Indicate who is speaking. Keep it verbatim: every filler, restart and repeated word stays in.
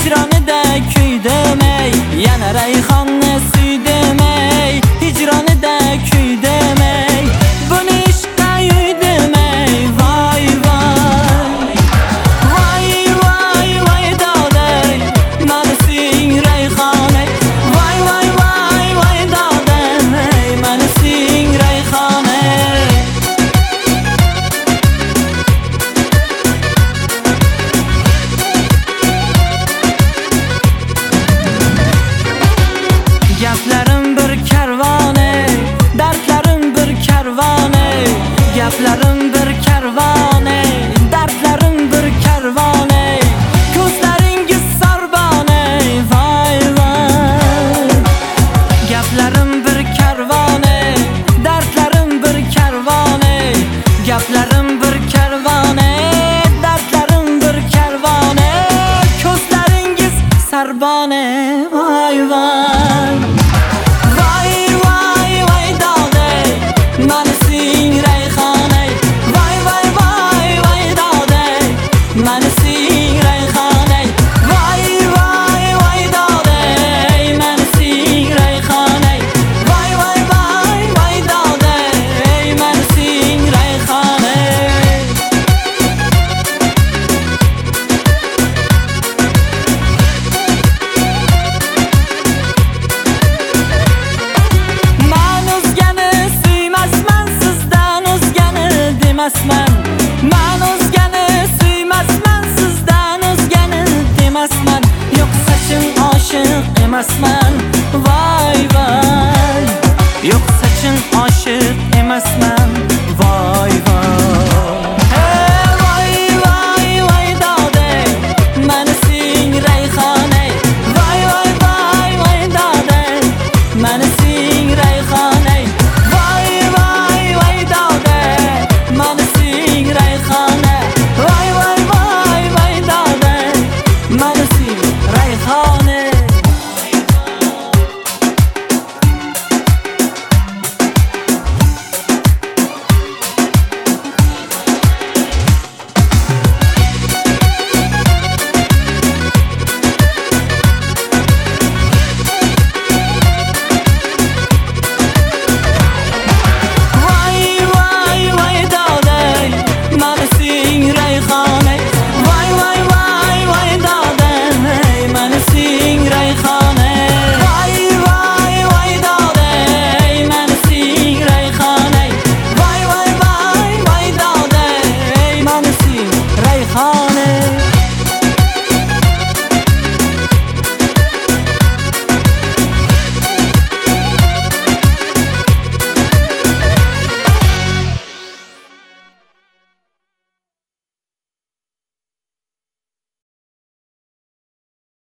Speaker 1: hicronida kuydum ey, yana rayhonni suydum ey, hicronida kuydum ey, buni ishqa yuydum ey, voy voy. Voy voy voy dodey, mani sing rayhon ey, voy voy voy voy dodey, mani sing rayhon ey. Gaplarim bir karvon ey, dardlarim bir karvon ey, gaplarim bir karvon ey, dardlarim bir karvon ey, ko'zlaringiz sorbon ey, voy voy. Gaplarim bir karvon ey, dardlarim bir karvon ey, gaplarim bir karvon ey, dardlarim bir karvon ey, ko'zlaringiz sorbon ey.